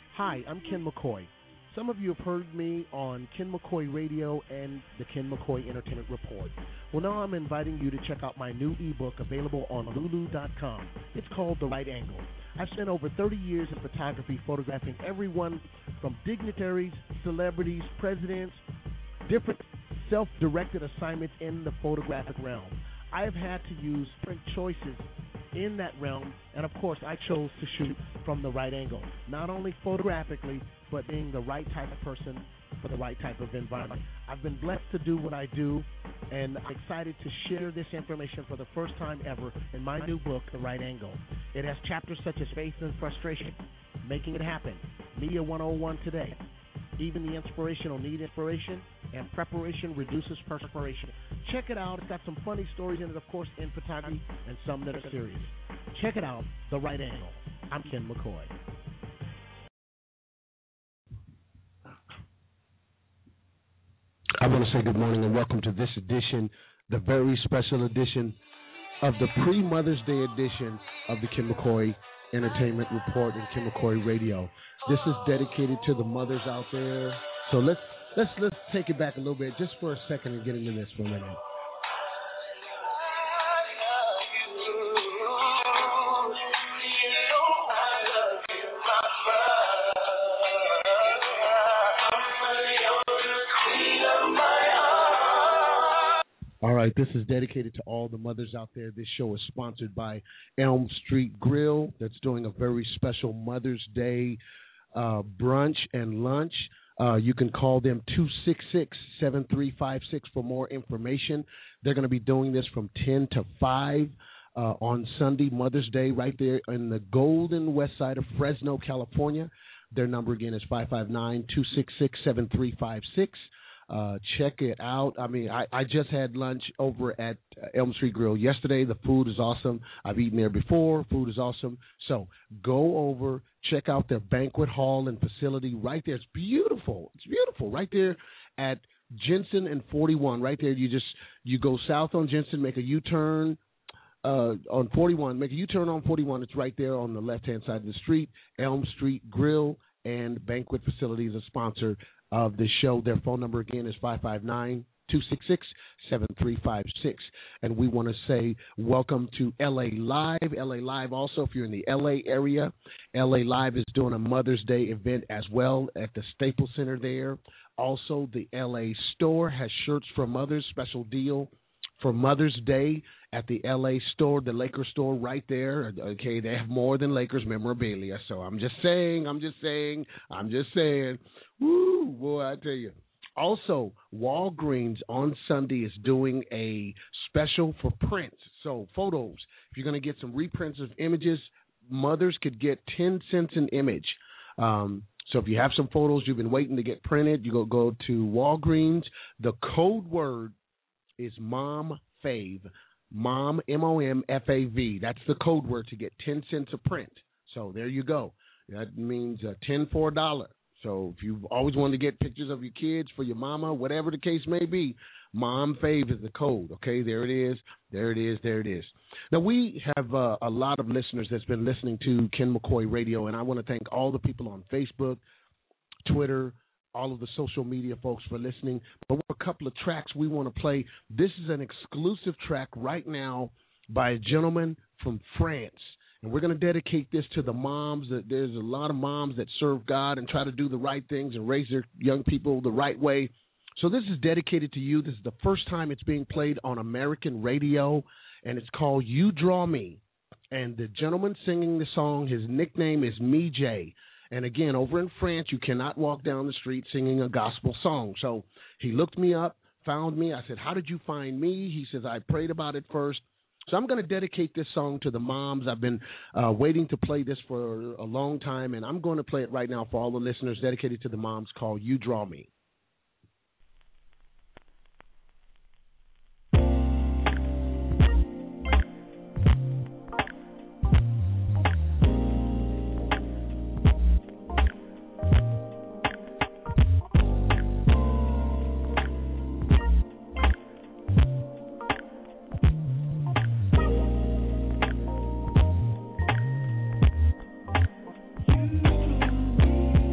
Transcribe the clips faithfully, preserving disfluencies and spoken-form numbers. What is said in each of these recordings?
Hi, I'm Ken McCoy. Some of you have heard me on Ken McCoy Radio and the Ken McCoy Entertainment Report. Well, now I'm inviting you to check out my new ebook available on lulu dot com. It's called The Right Angle. I've spent over thirty years in photography photographing everyone from dignitaries, celebrities, presidents, different self-directed assignments in the photographic realm. I have had to use different choices in that realm, and of course I chose to shoot from the right angle, not only photographically, but being the right type of person for the right type of environment. I've been blessed to do what I do, and I'm excited to share this information for the first time ever in my new book, The Right Angle. It has chapters such as faith and frustration, making it happen, Media one oh one today, even the inspirational need inspiration, and preparation reduces perspiration. Check it out. It's got some funny stories in it, of course, in photography, and some that are serious. Check it out, The Right Angle. I'm Ken McCoy. I want to say good morning and welcome to this edition, the very special edition of the pre-Mother's Day edition of the Ken McCoy Entertainment Report and Ken McCoy Radio. This is dedicated to the mothers out there. So let's let's let's take it back a little bit just for a second and get into this for a minute. All right, this is dedicated to all the mothers out there. This show is sponsored by Elm Street Grill that's doing a very special Mother's Day uh, brunch and lunch. Uh, you can call them two six six, seven three five six for more information. They're going to be doing this from ten to five uh, on Sunday, Mother's Day, right there in the Golden West Side of Fresno, California. Their number again is five five nine, two six six, seven three five six. Uh, check it out. I mean, I, I just had lunch over at uh, Elm Street Grill yesterday. The food is awesome. I've eaten there before. Food is awesome. So go over, check out their banquet hall and facility right there. It's beautiful. It's beautiful right there at Jensen and forty-one. Right there, you just you go south on Jensen, make a U-turn uh, on forty-one. Make a U-turn on forty-one. It's right there on the left-hand side of the street. Elm Street Grill and Banquet Facility is a sponsor of the show. Their phone number again is five five nine, two six six, seven three five six. And we want to say welcome to L A Live. L A Live also, if you're in the L A area, L A Live is doing a Mother's Day event as well at the Staples Center there. Also, the L A store has shirts for mothers, special deal for Mother's Day at the L A store, the Lakers store right there. Okay, they have more than Lakers memorabilia. So I'm just saying, I'm just saying, I'm just saying. Woo, boy, I tell you. Also, Walgreens on Sunday is doing a special for prints. So photos, if you're going to get some reprints of images, mothers could get ten cents an image. Um, so if you have some photos you've been waiting to get printed, you go go to Walgreens. The code word is Mom Fave. Mom, M O M F A V. That's the code word to get ten cents a print. So there you go. That means uh, ten for a dollar. So if you've always wanted to get pictures of your kids for your mama, whatever the case may be, Mom Fave is the code. Okay, there it is. There it is. There it is. Now, we have uh, a lot of listeners that's been listening to Ken McCoy Radio, and I want to thank all the people on Facebook, Twitter, all of the social media folks for listening. But we have a couple of tracks we want to play. This is an exclusive track right now by a gentleman from France. And we're going to dedicate this to the moms. That there's a lot of moms that serve God and try to do the right things and raise their young people the right way. So this is dedicated to you. This is the first time it's being played on American radio, and it's called You Draw Me. And the gentleman singing the song, his nickname is Me J. And again, over in France, you cannot walk down the street singing a gospel song. So he looked me up, found me. I said, how did you find me? He says, I prayed about it first. So I'm going to dedicate this song to the moms. I've been uh, waiting to play this for a long time, and I'm going to play it right now for all the listeners, dedicated to the moms, called You Draw Me. You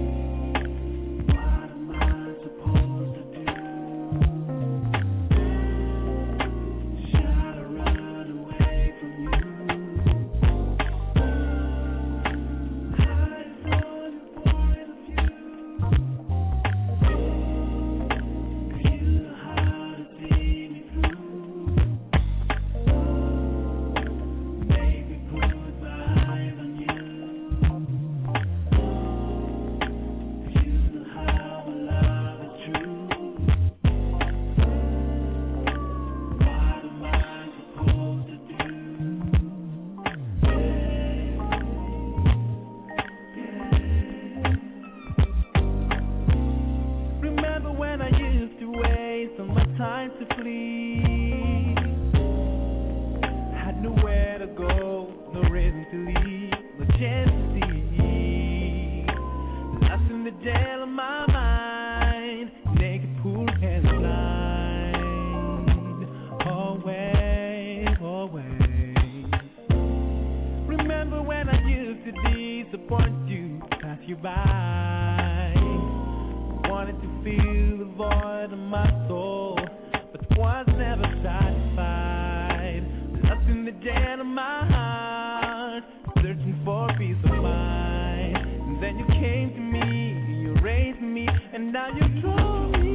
jail of my mind, naked, poor, and blind. Away, away. Remember when I used to disappoint you, pass you by. Wanted to feel the void of my soul, but was never satisfied. Lost in the jail of my heart, searching for peace of mind. And then you came to me, you raised me, and now you draw me.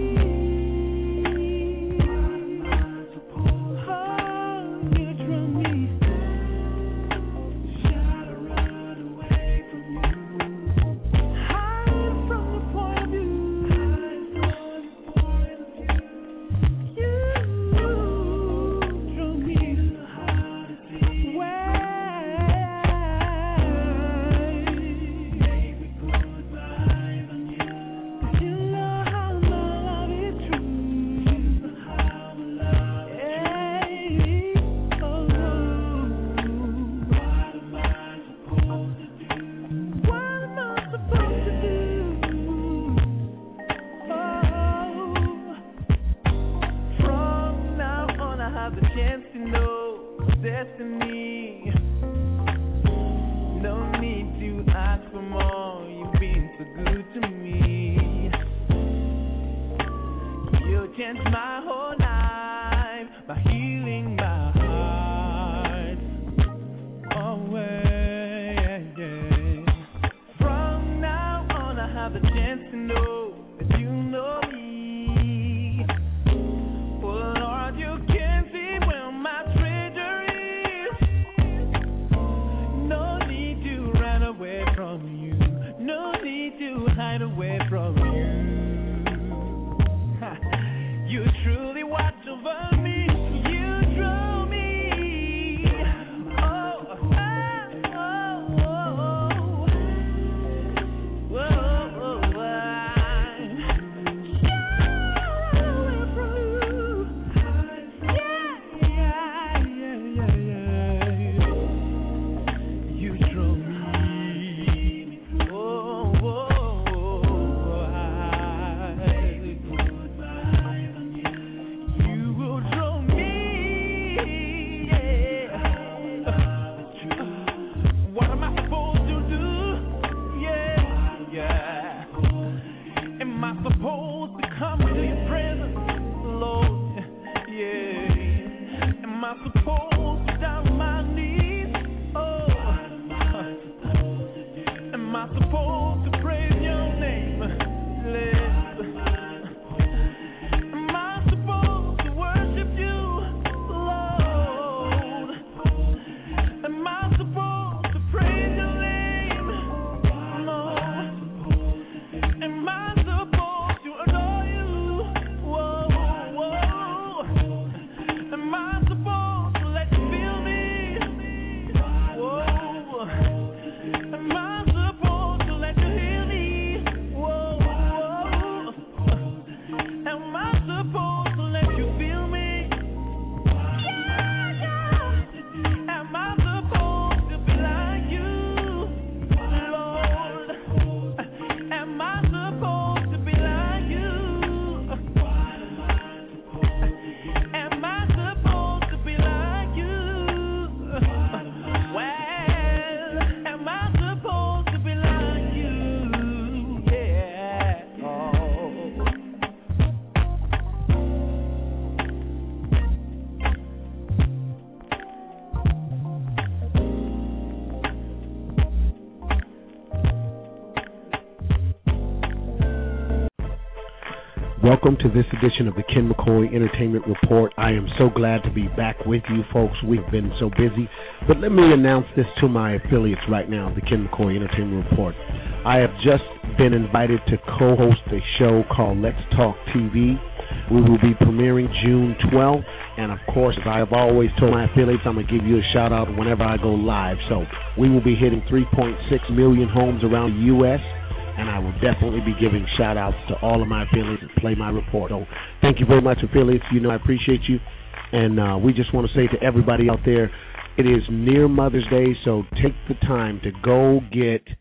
Welcome to this edition of the Ken McCoy Entertainment Report. I am so glad to be back with you folks. We've been so busy. But let me announce this to my affiliates right now, the Ken McCoy Entertainment Report. I have just been invited to co-host a show called Let's Talk T V. We will be premiering June twelfth. And, of course, as I have always told my affiliates, I'm going to give you a shout-out whenever I go live. So we will be hitting three point six million homes around the U S, and I will definitely be giving shout-outs to all of my affiliates that play my report. So thank you very much, affiliates. You know I appreciate you. And uh, we just want to say to everybody out there, it is near Mother's Day, so take the time to go get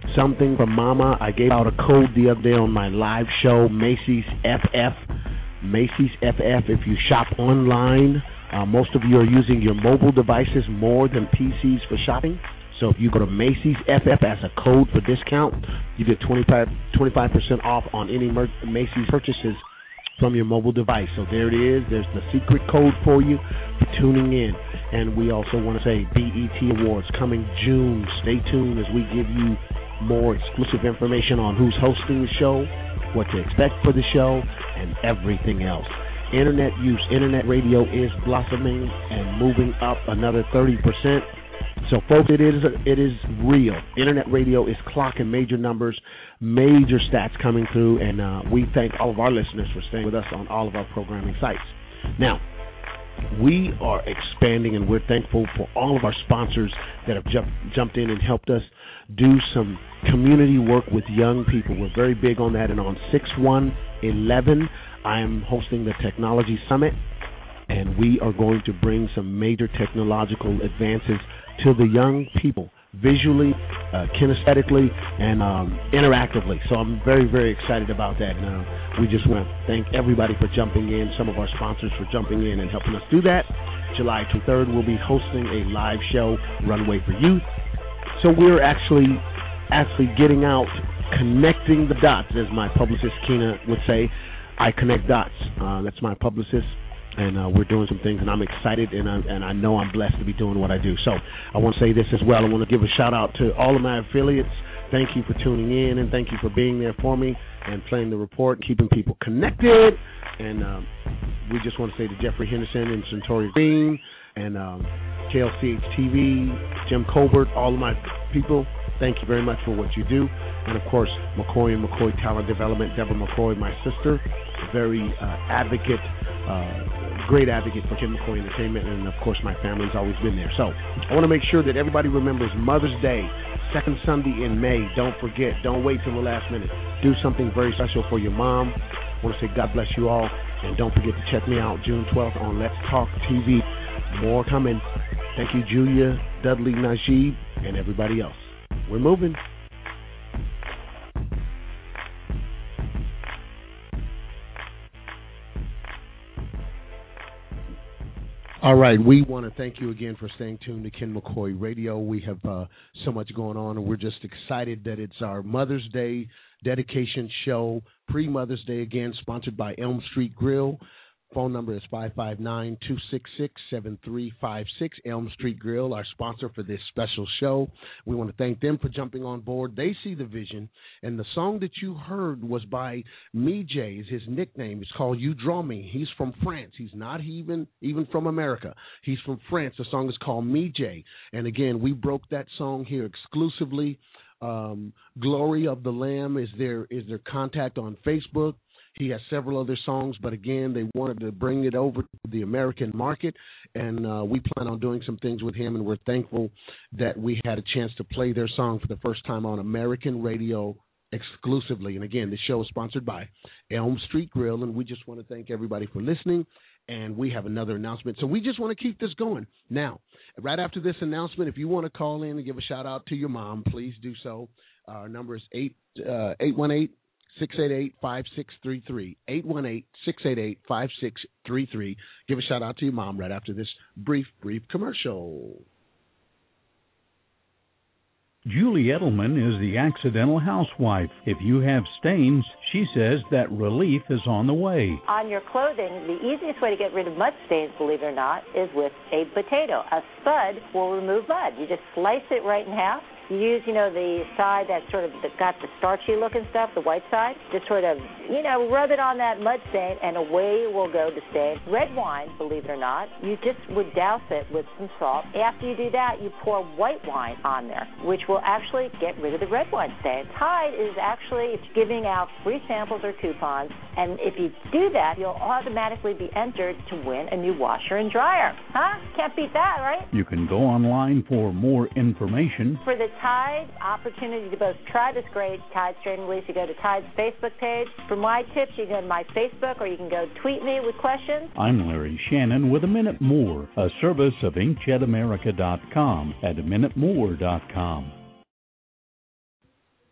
something from Mama. I gave out a code the other day on my live show, Macy's F F. Macy's F F. If you shop online, uh, most of you are using your mobile devices more than P Cs for shopping. So if you go to Macy's F F as a code for discount, you get twenty-five percent off on any Macy's purchases from your mobile device. So there it is. There's the secret code for you for tuning in. And we also want to say B E T Awards coming June. Stay tuned as we give you more exclusive information on who's hosting the show, what to expect for the show, and everything else. Internet use, internet radio is blossoming and moving up another thirty percent. So, folks, it is it is real. Internet radio is clocking major numbers, major stats coming through, and uh, we thank all of our listeners for staying with us on all of our programming sites. Now, we are expanding, and we're thankful for all of our sponsors that have jump, jumped in and helped us do some community work with young people. We're very big on that, and on six one eleven, I am hosting the Technology Summit, and we are going to bring some major technological advances to the young people, visually, uh, kinesthetically, and um, interactively. So I'm very, very excited about that. And uh, we just want to thank everybody for jumping in, some of our sponsors for jumping in and helping us do that. July twenty-third, we'll be hosting a live show, Runway for Youth. So we're actually, actually getting out, connecting the dots, as my publicist, Keena, would say. I connect dots. Uh, that's my publicist. And uh, we're doing some things, and I'm excited, and I, and I know I'm blessed to be doing what I do. So I want to say this as well. I want to give a shout-out to all of my affiliates. Thank you for tuning in, and thank you for being there for me and playing the report, keeping people connected. And um, we just want to say to Jeffrey Henderson and Centauri Green and um, K L C H T V, Jim Colbert, all of my people, thank you very much for what you do. And, of course, McCoy and McCoy Talent Development, Deborah McCoy, my sister, very uh, advocate, uh, great advocate for Ken McCoy Entertainment, and, of course, my family's always been there. So I want to make sure that everybody remembers Mother's Day, second Sunday in May. Don't forget. Don't wait till the last minute. Do something very special for your mom. I want to say God bless you all, and don't forget to check me out June twelfth on Let's Talk T V. More coming. Thank you, Julia, Dudley, Najib, and everybody else. We're moving. All right, we want to thank you again for staying tuned to Ken McCoy Radio. We have uh, so much going on, and we're just excited that it's our Mother's Day dedication show, pre-Mother's Day again, sponsored by Elm Street Grill. Phone number is five five nine, two six six, seven three five six. Elm Street Grill, our sponsor for this special show. We want to thank them for jumping on board. They see the vision, and the song that you heard was by Mijay, is his nickname. It's called You Draw Me. He's from France. He's not even even from America. He's from France. The song is called Mijay. And again, we broke that song here exclusively. Um, Glory of the Lamb is their is their contact on Facebook. He has several other songs, but again, they wanted to bring it over to the American market, and uh, we plan on doing some things with him, and we're thankful that we had a chance to play their song for the first time on American radio exclusively. And again, the show is sponsored by Elm Street Grill, and we just want to thank everybody for listening, and we have another announcement. So we just want to keep this going. Now, right after this announcement, if you want to call in and give a shout-out to your mom, please do so. Our number is eight one eight, six eight eight, five six three three, eight one eight, six eight eight, five six three three. Give a shout-out to your mom right after this brief, brief commercial. Julie Edelman is the accidental housewife. If you have stains, she says that relief is on the way. On your clothing, the easiest way to get rid of mud stains, believe it or not, is with a potato. A spud will remove mud. You just slice it right in half. You use, you know, the side that's sort of got the starchy looking stuff, the white side. Just sort of, you know, rub it on that mud stain, and away will go the stain. Red wine, believe it or not, you just would douse it with some salt. After you do that, you pour white wine on there, which will actually get rid of the red wine stain. Tide is actually giving out free samples or coupons, and if you do that, you'll automatically be entered to win a new washer and dryer. Huh? Can't beat that, right? You can go online for more information. For the Tide opportunity to both try this great Tide strain release, you go to Tide's Facebook page. For my tips, you can go to my Facebook, or you can go tweet me with questions. I'm Larry Shannon with A Minute More, a service of inkjet america dot com at a minute more dot com.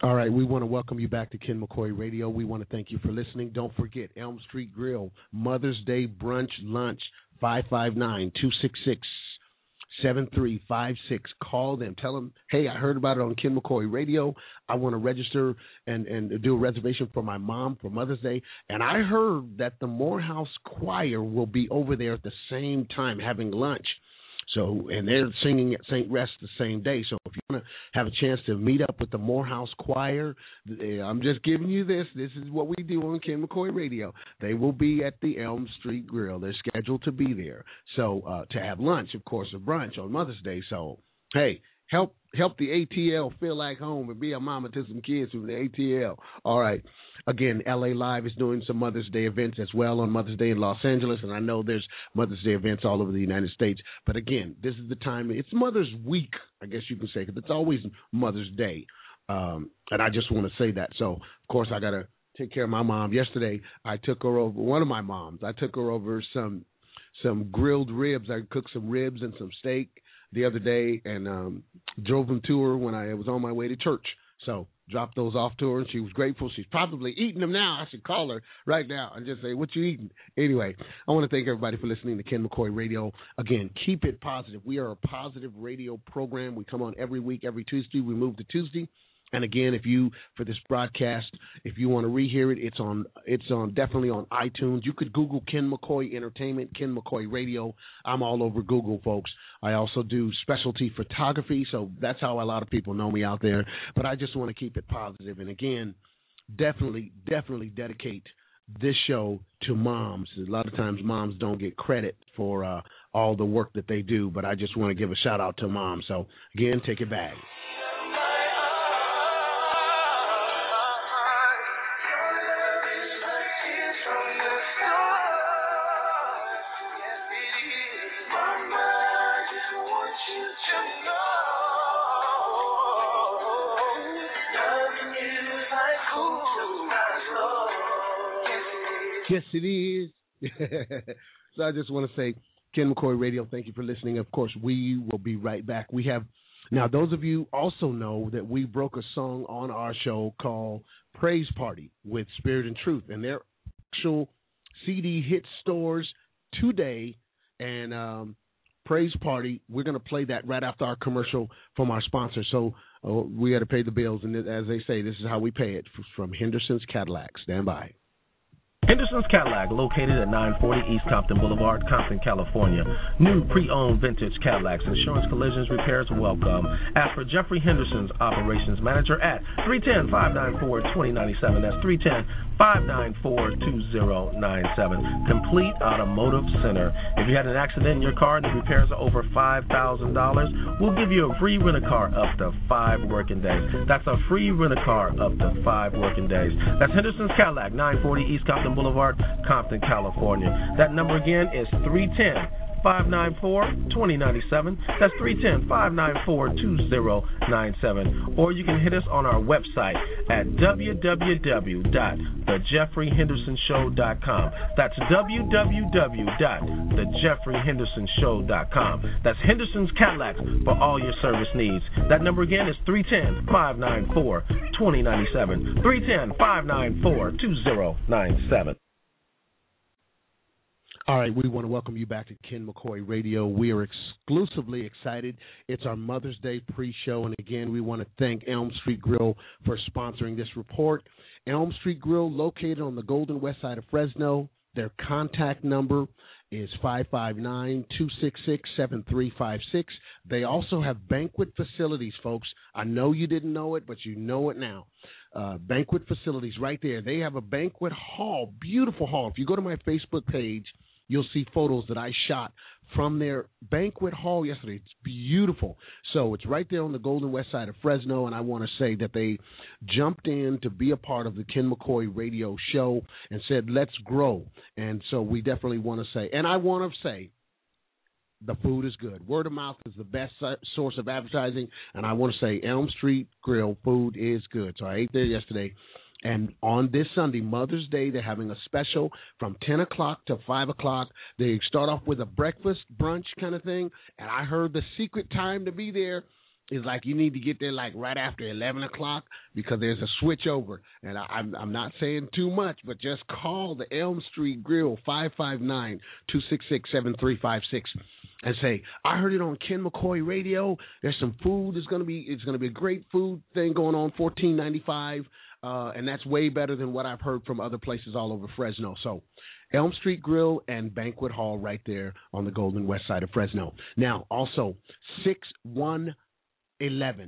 All right, we want to welcome you back to Ken McCoy Radio. We want to thank you for listening. Don't forget, Elm Street Grill, Mother's Day Brunch Lunch, five five nine, two six six, seven three five six. Call them. Tell them, hey, I heard about it on Ken McCoy Radio. I want to register and, and do a reservation for my mom for Mother's Day. And I heard that the Morehouse Choir will be over there at the same time having lunch. So, and they're singing at Saint Rest the same day. So if you want to have a chance to meet up with the Morehouse Choir, I'm just giving you this. This is what we do on Ken McCoy Radio. They will be at the Elm Street Grill. They're scheduled to be there. So uh, to have lunch, of course, a brunch on Mother's Day. So, hey, help help the A T L feel like home and be a mama to some kids from the A T L. All right. Again, L A Live is doing some Mother's Day events as well on Mother's Day in Los Angeles, and I know there's Mother's Day events all over the United States. But again, this is the time. It's Mother's Week, I guess you can say, because it's always Mother's Day. Um, and I just want to say that. So, of course, I got to take care of my mom. Yesterday, I took her over, one of my moms, I took her over some some grilled ribs. I cooked some ribs and some steak the other day and um, drove them to her when I was on my way to church. So dropped those off to her, and she was grateful. She's probably eating them now. I should call her right now and just say, what you eating? Anyway, I want to thank everybody for listening to Ken McCoy Radio. Again, keep it positive. We are a positive radio program. We come on every week, every Tuesday. We move to Tuesday. And again, if you, for this broadcast, if you want to rehear it, it's on, it's on definitely on iTunes. You could Google Ken McCoy Entertainment, Ken McCoy Radio. I'm all over Google, folks. I also do specialty photography, so that's how a lot of people know me out there. But I just want to keep it positive. And again, definitely, definitely dedicate this show to moms. A lot of times moms don't get credit for uh, all the work that they do, but I just want to give a shout out to moms. So again, take it back. Yes, it is. So I just want to say, Ken McCoy Radio, thank you for listening. Of course, we will be right back. We have, now those of you also know that we broke a song on our show called Praise Party with Spirit and Truth, and their actual C D hit stores today. And um, Praise Party, we're going to play that right after our commercial from our sponsor. So uh, we got to pay the bills, and as they say, this is how we pay it, from Henderson's Cadillac. Stand by. Henderson's Cadillac, located at nine forty East Compton Boulevard, Compton, California. New pre-owned vintage Cadillacs, insurance, collisions, repairs, welcome. Ask for Jeffrey Henderson's operations manager at three one zero, five nine four, two zero nine seven. That's three one zero, five nine four, two zero nine seven. Complete Automotive Center. If you had an accident in your car and the repairs are over five thousand dollars, we'll give you a free rent-a-car up to five working days. That's a free rent-a-car up to five working days. That's Henderson's Cadillac, nine forty East Compton Boulevard, Compton, California. That number again is three one zero, five nine four, two zero nine seven. That's three one zero, five nine four, two zero nine seven. Or you can hit us on our website at w w w dot the jeffrey henderson show dot com. That's w w w dot the jeffrey henderson show dot com. That's Henderson's Cadillac for all your service needs. That number again is three one zero, five nine four, two zero nine seven. three one zero, five nine four, two zero nine seven. All right, we want to welcome you back to Ken McCoy Radio. We are exclusively excited. It's our Mother's Day pre-show, and again, we want to thank Elm Street Grill for sponsoring this report. Elm Street Grill, located on the Golden West Side of Fresno. Their contact number is five five nine, two six six, seven three five six. They also have banquet facilities, folks. I know you didn't know it, but you know it now. Uh, banquet facilities right there. They have a banquet hall, beautiful hall. If you go to my Facebook page, you'll see photos that I shot from their banquet hall yesterday. It's beautiful. So it's right there on the Golden West Side of Fresno, and I want to say that they jumped in to be a part of the Ken McCoy Radio show and said, let's grow. And so we definitely want to say, and I want to say, the food is good. Word of mouth is the best source of advertising, and I want to say Elm Street Grill food is good. So I ate there yesterday. And on this Sunday, Mother's Day, they're having a special from ten o'clock to five o'clock. They start off with a breakfast, brunch kind of thing. And I heard the secret time to be there is like you need to get there like right after eleven o'clock because there's a switch over. And I, I'm, I'm not saying too much, but just call the Elm Street Grill, five five nine, two six six, seven three five six, and say, I heard it on Ken McCoy Radio. There's some food. It's going to be it's going to be a great food thing going on, fourteen ninety-five, uh, and that's way better than what I've heard from other places all over Fresno. So Elm Street Grill and Banquet Hall right there on the Golden West side of Fresno. Now, also, six one eleven,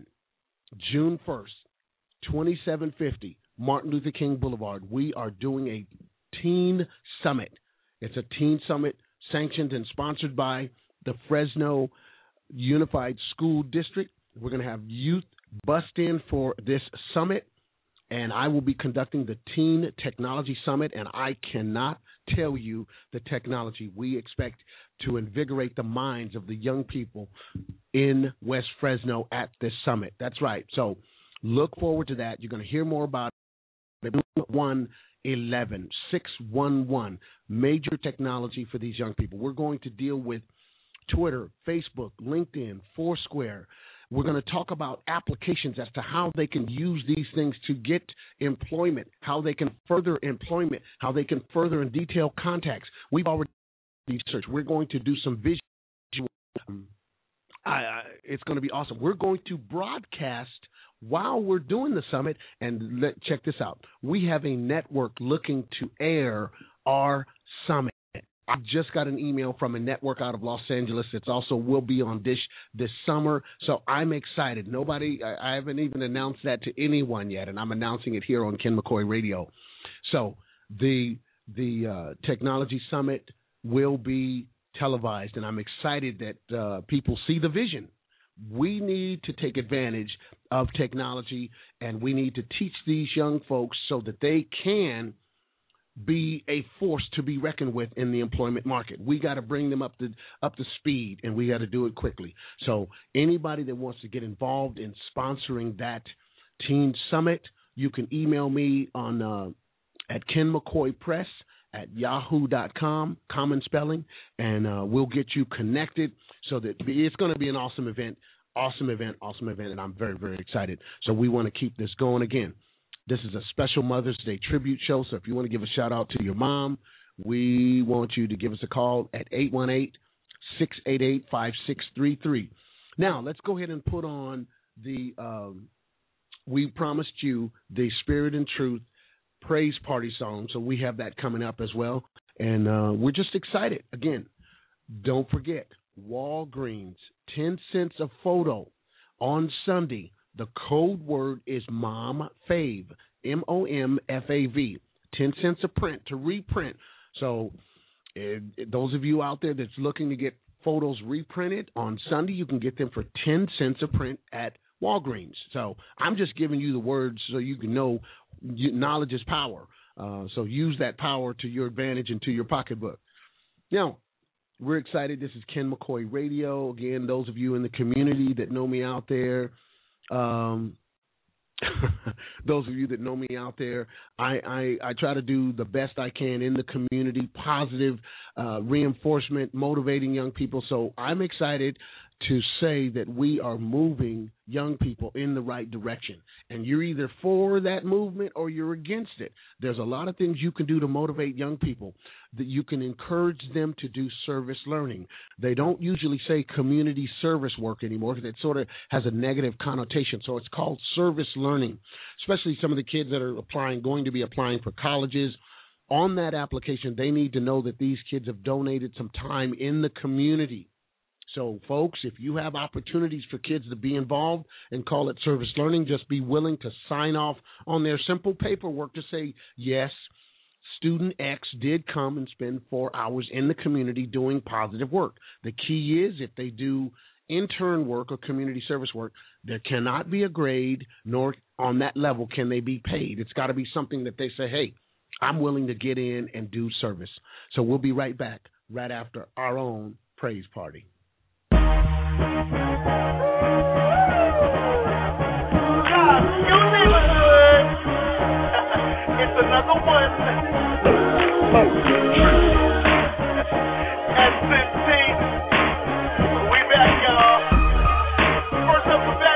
June first, twenty-seven fifty, Martin Luther King Boulevard. We are doing a teen summit. It's a teen summit sanctioned and sponsored by the Fresno Unified School District. We're going to have youth bust in for this summit, and I will be conducting the Teen Technology Summit, and I cannot tell you the technology we expect to invigorate the minds of the young people in West Fresno at this summit. That's right. So look forward to that. You're going to hear more about it. one eleven, six one one, major technology for these young people. We're going to deal with Twitter, Facebook, LinkedIn, Foursquare. We're going to talk about applications as to how they can use these things to get employment, how they can further employment, how they can further in detail contacts. We've already research. We're going to do some visual. Um, I, I, it's going to be awesome. We're going to broadcast while we're doing the summit, and let, check this out. We have a network looking to air our summit. I just got an email from a network out of Los Angeles. It's also will be on Dish this summer, so I'm excited. Nobody, I, I haven't even announced that to anyone yet, and I'm announcing it here on Ken McCoy Radio. So the the uh, Technology Summit will be televised, and I'm excited that uh, people see the vision. We need to take advantage of technology, and we need to teach these young folks so that they can be a force to be reckoned with in the employment market. We got to bring them up to up to speed, and we got to do it quickly. So anybody that wants to get involved in sponsoring that Teen Summit, you can email me on uh, at Ken McCoy Press at yahoo dot com, common spelling, and uh, we'll get you connected so that it's going to be an awesome event, awesome event, awesome event, and I'm very, very excited. So we want to keep this going again. This is a special Mother's Day tribute show, so if you want to give a shout-out to your mom, we want you to give us a call at eight one eight, six eight eight, five six three three. Now, let's go ahead and put on the um, we promised you the Spirit and Truth Praise Party song, so we have that coming up as well, and uh, we're just excited. Again, don't forget, Walgreens, ten cents a photo on Sunday. The code word is MOMFAV, M O M F A V, ten cents a print to reprint. So uh, those of you out there that's looking to get photos reprinted on Sunday, you can get them for ten cents a print at Walgreens. So I'm just giving you the words so you can know knowledge is power. Uh, so use that power to your advantage and to your pocketbook. Now, we're excited. This is Ken McCoy Radio. Again, those of you in the community that know me out there, Um, those of you that know me out there, I, I, I try to do the best I can in the community, positive uh, reinforcement, motivating young people. So I'm excited to say that we are moving young people in the right direction. And you're either for that movement or you're against it. There's a lot of things you can do to motivate young people, that you can encourage them to do service learning. They don't usually say community service work anymore because it sort of has a negative connotation. So it's called service learning, especially some of the kids that are applying, going to be applying for colleges. On that application, they need to know that these kids have donated some time in the community. So, folks, if you have opportunities for kids to be involved and call it service learning, just be willing to sign off on their simple paperwork to say, yes, student X did come and spend four hours in the community doing positive work. The key is if they do intern work or community service work, there cannot be a grade, nor on that level can they be paid. It's got to be something that they say, hey, I'm willing to get in and do service. So we'll be right back right after our own praise party. It's another one. At fifteen, we back, y'all. First up, we're back.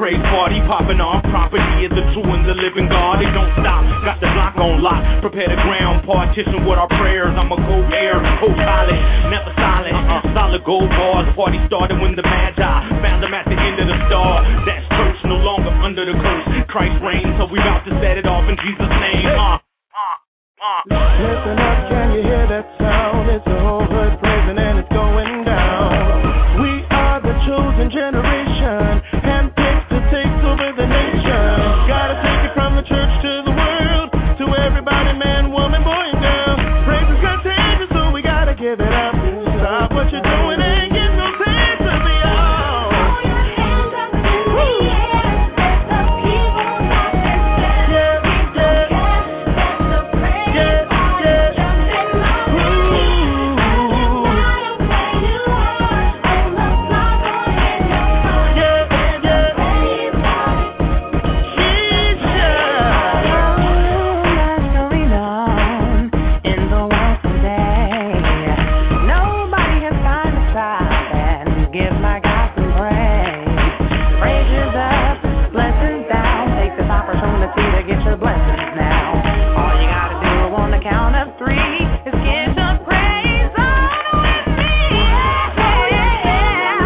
praise party, popping off property is the true and the living God. They don't stop, got the block on lock. Prepare the ground, partition with our prayers. I'm a co-air, co-pilot, never silent. Uh-uh. Solid gold bars, party started when the Magi found them at the end of the star. That's church, no longer under the curse. Christ reigns, so we about to set it off in Jesus' name. Uh, uh, uh. Listen up, can you hear that sound? It's the whole hood praising and it's going down. We are the chosen generation, handpicked to take over the nation. Gotta take it from the church to the world, to everybody, man, woman, boy, and girl. Praise is contagious, so we gotta give it up. Stop what you're doing and get those hands to the all. Throw your hands up in the air, let the people rock and dance. Yeah, yeah. Let the praise yeah, party yeah. jump and rock. Ooh. Let the fire play you hard, on the floor in your heart. Yeah, yeah. Let the praise party. Keisha. What's going on in the world today? Nobody has time to stop and give my God some praise. Praises up, blessings down. Take this opportunity to get your blessings now. All you gotta do on the count of three is get your praise on with me. Yeah, yeah, yeah.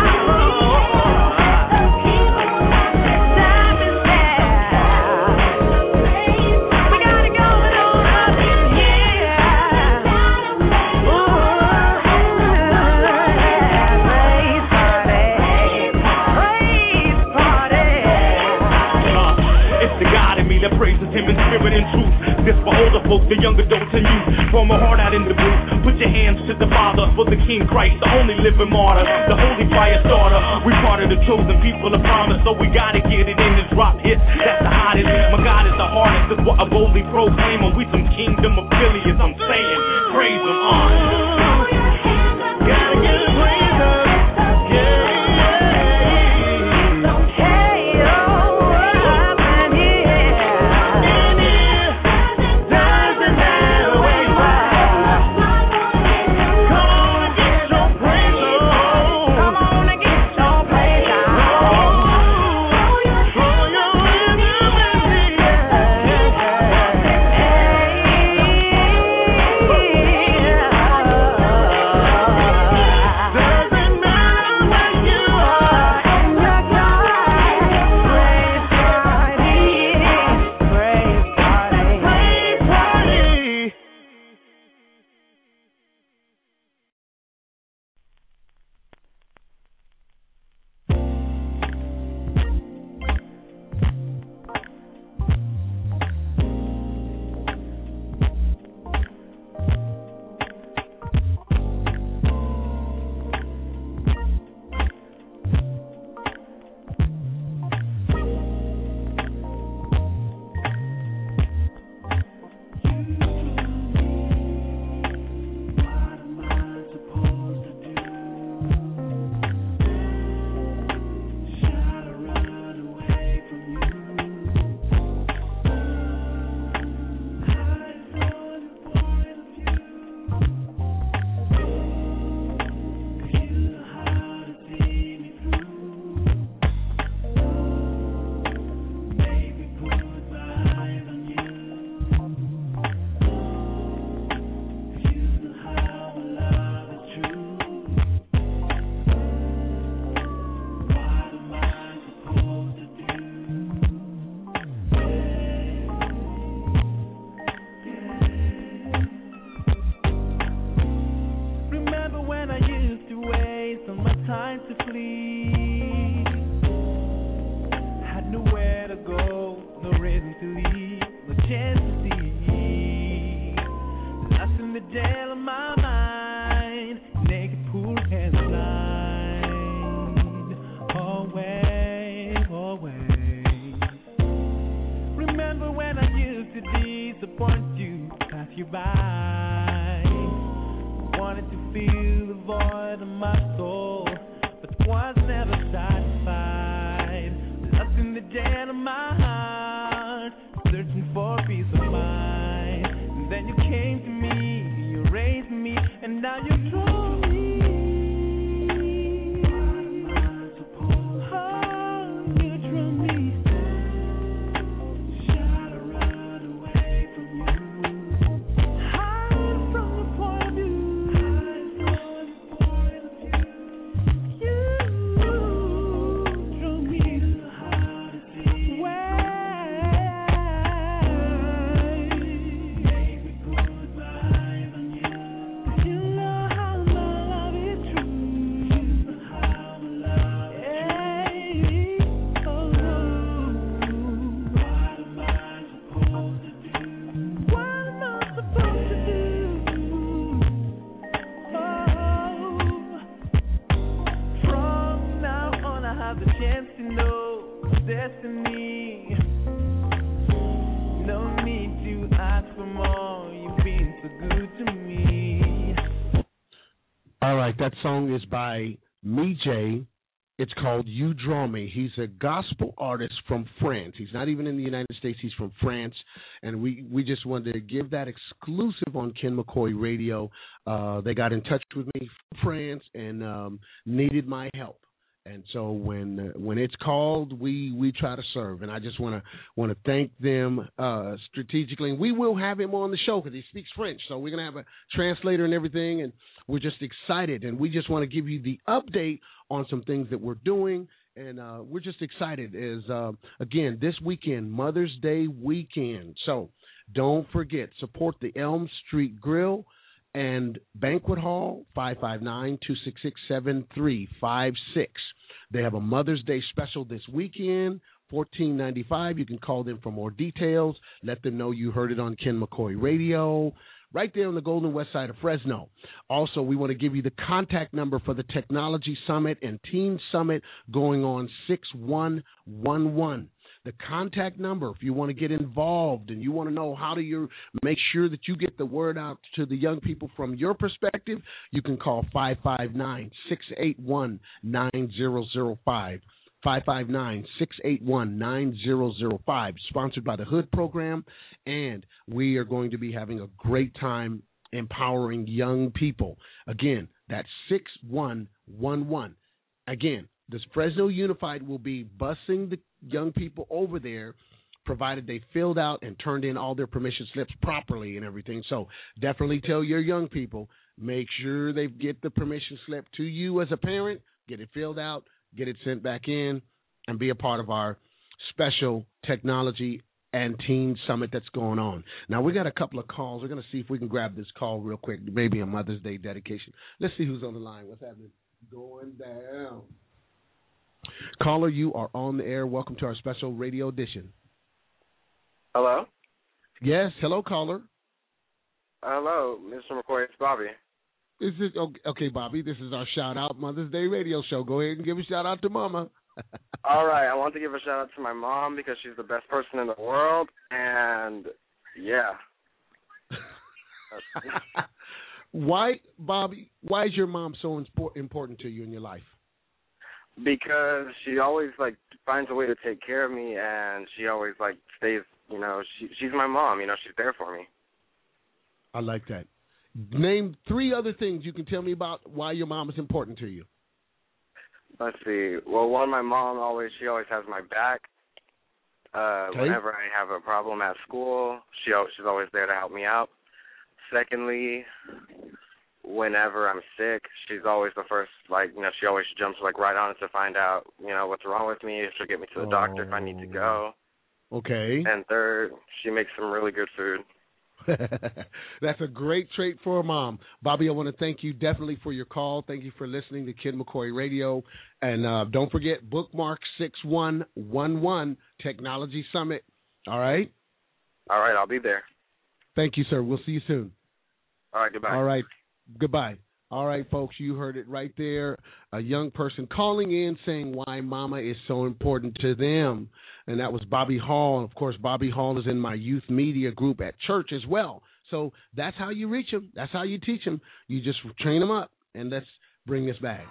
Time is now. We got it going on up in here. Ooh, praise party, praise party. Uh, it's the God in me that praises him in spirit and truth. This for older folks, the young adults and youth. Pour my heart out in the booth. Put your hands to the Father for the King Christ, the only living martyr, the holy fire starter. We part of the chosen people of promise, so we gotta get it in and drop hits. That's the hottest. My God is the hardest. That's what I boldly proclaim. And we some kingdom affiliates. I'm saying, praise him on. Gotta get the praise up. Yeah, Hey, oh, up in here. doesn't matter where you are. Come on and get your praise on. Come on and get your praise on. Throw your hands up in the Doesn't matter where you are. Praise party, praise party. Praise party. Remember when I used to waste all my time to flee? Had nowhere to go, no reason to leave, no chance to see. Lost in the jail of my mind, naked, poor and blind. Always, always. Remember when I used to disappoint you, pass you by. Wanted to feel the void of my soul, but was never satisfied. Lost in the jail of my heart, searching for peace of mind. And then you came to me, you raised me, and now you draw me. Oh, you draw me. the chance to know destiny. No need to ask for more. You've been so good to me. All right, that song is by Mijay. It's called You Draw Me. He's a gospel artist from France. He's not even in the United States. He's from France. And we, we just wanted to give that exclusive on Ken McCoy Radio. Uh, they got in touch with me from France and um, needed my help. And so when uh, when it's called, we, we try to serve. And I just want to want to thank them uh, strategically. And we will have him on the show because he speaks French. So we're going to have a translator and everything. And we're just excited. And we just want to give you the update on some things that we're doing. And uh, we're just excited as, uh, again, this weekend, Mother's Day weekend. So don't forget, support the Elm Street Grill and Banquet Hall, five five nine, two six six, seven three five six. They have a Mother's Day special this weekend, fourteen ninety-five. You can call them for more details. Let them know you heard it on Ken McCoy Radio, right there on the Golden West Side of Fresno. Also, we want to give you the contact number for the Technology Summit and Teen Summit going on six one one one. The contact number, if you want to get involved and you want to know how do you make sure that you get the word out to the young people from your perspective, you can call five five nine, six eight one, nine zero zero five. five five nine, six eight one, nine zero zero five, sponsored by the Hood Program, and we are going to be having a great time empowering young people. Again, that's six one one one. Again, this Fresno Unified will be busing the young people over there, provided they filled out and turned in all their permission slips properly and everything. So definitely tell your young people, make sure they get the permission slip to you as a parent, get it filled out, get it sent back in, and be a part of our special technology and teen summit that's going on. Now, we got a couple of calls. We're going to see if we can grab this call real quick, maybe a Mother's Day dedication. Let's see who's on the line. What's happening? Going down. Caller, you are on the air. Welcome to our special radio edition. Hello? Yes, hello, caller. Hello, Mister McCoy. It's Bobby. Is this okay, Bobby? This is our shout out Mother's Day radio show. Go ahead and give a shout out to Mama. All right, I want to give a shout out to my mom because she's the best person in the world, and yeah. Why, Bobby? Why is your mom so important to you in your life? Because she always like finds a way to take care of me, and she always like stays. You know, she she's my mom. You know, she's there for me. I like that. Name three other things you can tell me about why your mom is important to you. Let's see. Well, one, my mom always she always has my back. Uh, okay. Whenever I have a problem at school, she she's always there to help me out. Secondly, whenever I'm sick, she's always the first, like, you know, she always jumps, like, right on it to find out, you know, what's wrong with me. She'll get me to the oh. doctor if I need to go. Okay. And third, she makes some really good food. That's a great trait for a mom. Bobby, I want to thank you definitely for your call. Thank you for listening to Ken McCoy Radio. And uh, don't forget, bookmark six one one one Technology Summit. All right? All right, I'll be there. Thank you, sir. We'll see you soon. All right, goodbye. All right. Goodbye. All right, folks, you heard it right there. A young person calling in saying why Mama is so important to them. And that was Bobby Hall. Of course, Bobby Hall is in my youth media group at church as well. So that's how you reach them. That's how you teach them. You just train them up. And let's bring this back.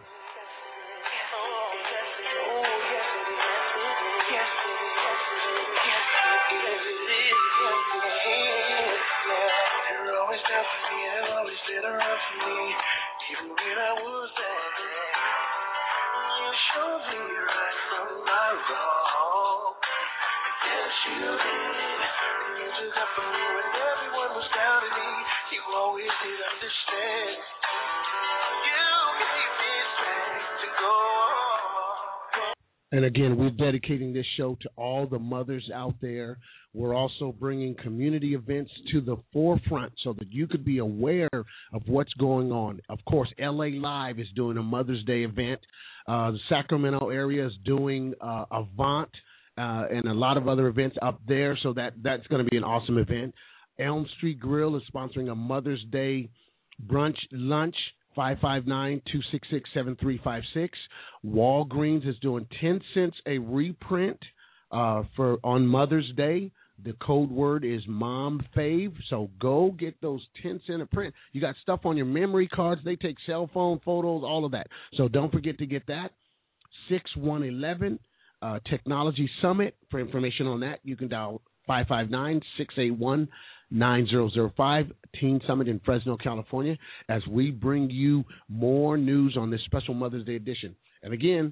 And again, we're dedicating this show to all the mothers out there. We're also bringing community events to the forefront so that you could be aware of what's going on. Of course, L A Live is doing a Mother's Day event. Uh, the Sacramento area is doing uh, Avant uh, and a lot of other events up there, so that, that's going to be an awesome event. Elm Street Grill is sponsoring a Mother's Day brunch lunch five five nine, two six six, seven three five six. Walgreens is doing ten cents a reprint uh, for on Mother's Day. The code word is Mom Fave, so go get those ten cent a print. You got stuff on your memory cards. They take cell phone photos, all of that. So don't forget to get that. six one one one uh, Technology Summit. For information on that, you can dial five five nine, six eight one, nine zero zero five, Teen Summit in Fresno, California, as we bring you more news on this special Mother's Day edition. And again,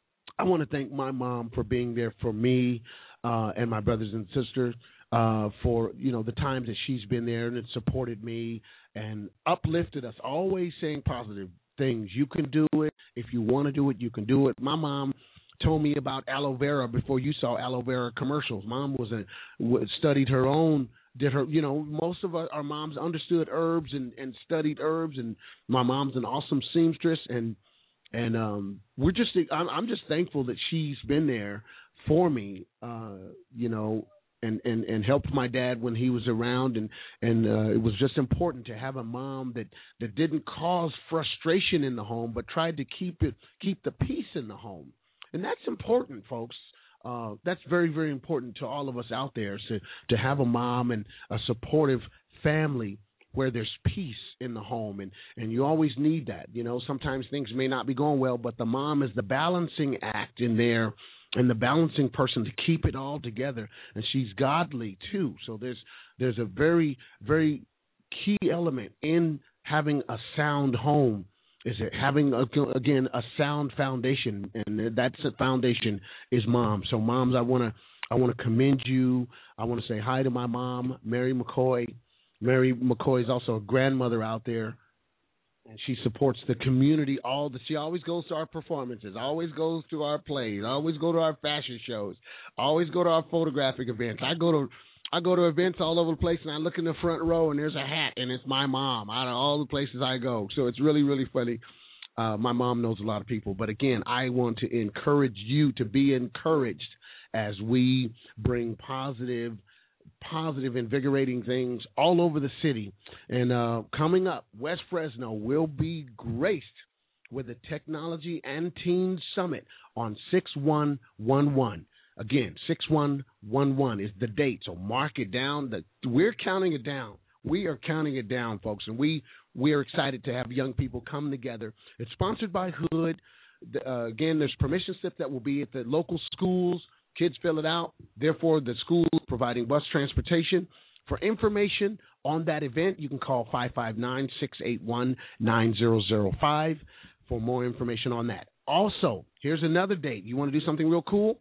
I want to thank my mom for being there for me uh, and my brothers and sisters uh, for, you know, the times that she's been there and it supported me and uplifted us, always saying positive things. You can do it. If you want to do it, you can do it. My mom told me about aloe vera before you saw aloe vera commercials. Mom was a studied her own, did her, you know, most of our, our moms understood herbs and, and studied herbs, and my mom's an awesome seamstress, and and um, we're just, I'm, I'm just thankful that she's been there for me, uh, you know, and, and, and helped my dad when he was around, and and uh, it was just important to have a mom that, that didn't cause frustration in the home, but tried to keep it keep the peace in the home. And that's important, folks. Uh, that's very, very important to all of us out there, to, to have a mom and a supportive family where there's peace in the home. And, and you always need that. You know, sometimes things may not be going well, but the mom is the balancing act in there and the balancing person to keep it all together. And she's godly, too. So there's there's a very, very key element in having a sound home. Is it having, again, a sound foundation, and that's the foundation is mom. So, moms, I want to I want to commend you. I want to say hi to my mom, Mary McCoy. Mary McCoy is also a grandmother out there, and she supports the community. All the she always goes to our performances, always goes to our plays, always go to our fashion shows, always go to our photographic events. I go to I go to events all over the place, and I look in the front row, and there's a hat, and it's my mom out of all the places I go. So it's really, really funny. Uh, my mom knows a lot of people. But, again, I want to encourage you to be encouraged as we bring positive, positive, invigorating things all over the city. And uh, coming up, West Fresno will be graced with a Technology and Teen Summit on six one one one. Again, six one one one is the date, so mark it down. The, we're counting it down. We are counting it down, folks, and we we are excited to have young people come together. It's sponsored by Hood. Uh, again, there's permission slip that will be at the local schools. Kids fill it out. Therefore, the school is providing bus transportation. For information on that event, you can call five five nine, six eight one, nine zero zero five for more information on that. Also, here's another date. You want to do something real cool?